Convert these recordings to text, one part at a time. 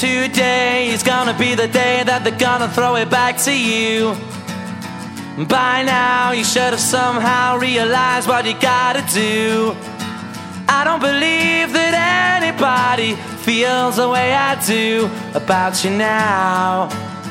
Today is gonna be the day that they're gonna throw it back to you. By now you should have somehow realized what you gotta do. I don't believe that anybody feels the way I do about you now.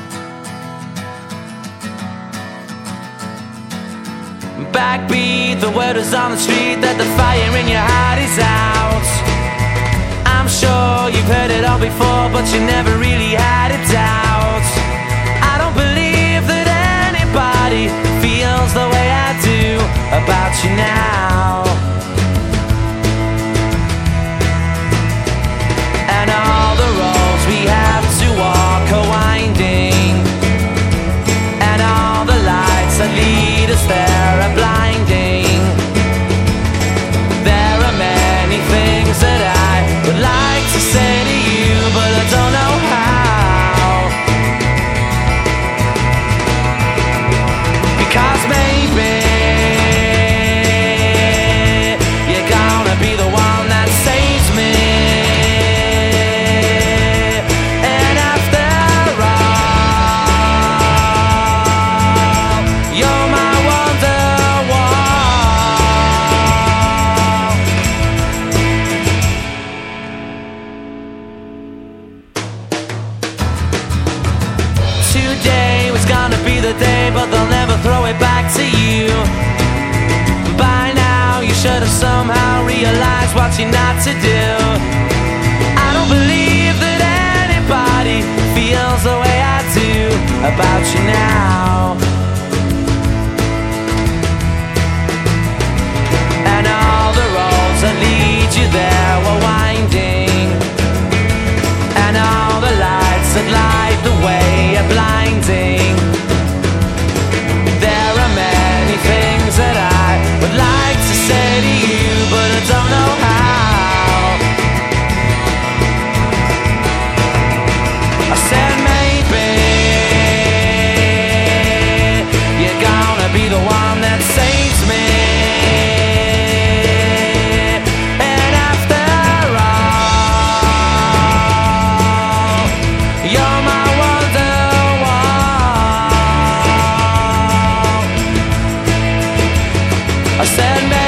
Backbeat, the word is on the street that the fire in your heart is out. I'm sure you've heard it all before, but you never really had a doubt. I don't believe that anybody feels the way I do about you now. And all the roads we have to walk are winding, and all the lights that lead us there are blinding. There are many things that I would like to say to you, but I don't know how. Because maybe you're gonna be the one that saves me. And after all, you're my Today was gonna be the day, but they'll never throw it back to you. By now you should have somehow realized what you're not to do. I don't believe that anybody feels the way I do about you now. And all the roads that lead you there were winding, and all the lights that light the way are blinding. There are many things that I would like to say to you, but I don't know how. I said maybe you're gonna be the one that saves me. And after all, you're my Wonderwall. I said